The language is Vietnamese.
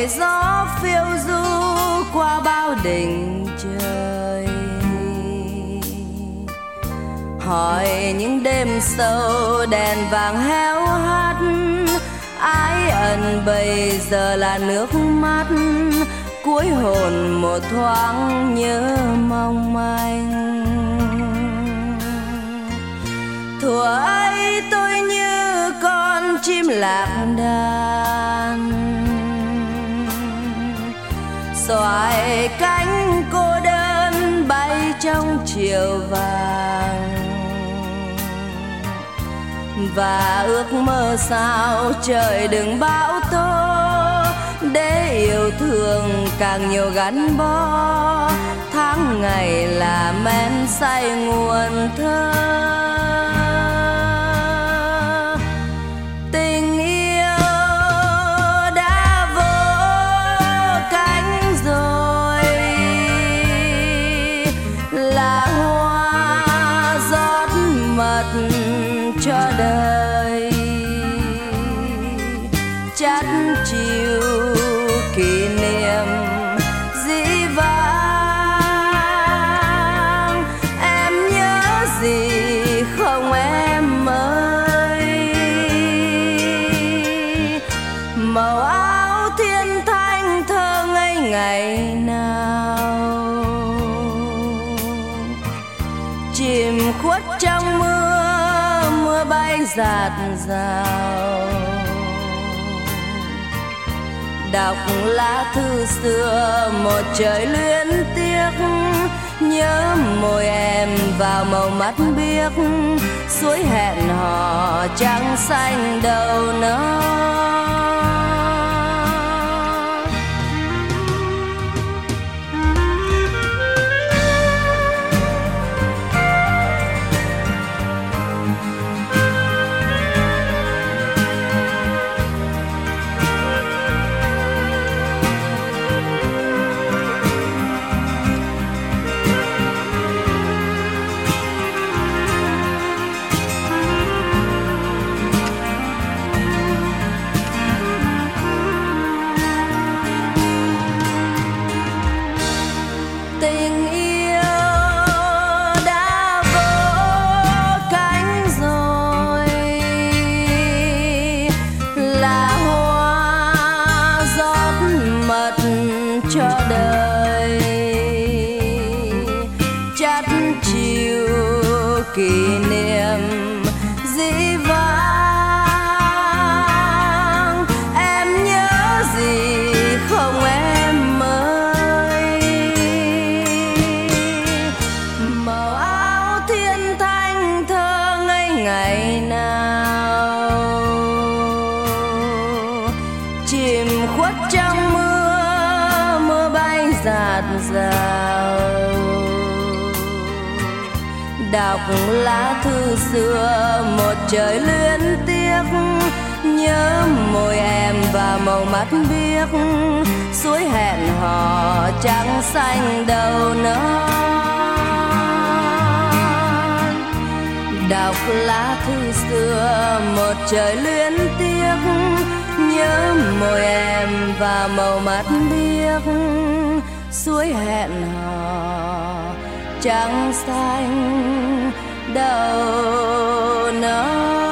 gió phiêu du qua bao đỉnh trời, hỏi những đêm sâu đèn vàng héo hắt, ái ẩn bây giờ là nước mắt, cuối hồn một thoáng nhớ mong manh. Thuở ấy tôi như con chim lạc đàn, xoài cánh cô đơn bay trong chiều vàng, và ước mơ sao trời đừng bão tố, để yêu thương càng nhiều gắn bó, tháng ngày là men say nguồn thơ. Tình yêu đã vỗ cánh rồi, là hoa rót mật cho đời, chắt chiu kỷ niệm dĩ vãng. Em nhớ gì không em ơi? Màu áo thiên thanh thơ ngây ngày nào, chìm khuất trong mưa, mưa bay rạt rào. Đọc lá thư xưa một trời luyến tiếc, nhớ môi em vào màu mắt biếc, suối hẹn hò trắng xanh đầu non. Tình yêu đã vỗ cánh rồi, là hoa rót mật cho đời, chắt chiu kỷ niệm dĩ vãng. Em nhớ gì không em ơi? Màu áo thiên thanh thơ ngây ngày nào, chìm khuất trong mưa, mưa bay rạt rào. Đọc lá thư xưa một trời luyến tiếc, nhớ môi em và màu mắt biếc, suối hẹn hò trắng xanh đầu non. Đọc lá thư xưa một trời luyến tiếc, nhớ môi em và màu mắt biếc, suối hẹn hò trắng xanh đầu non.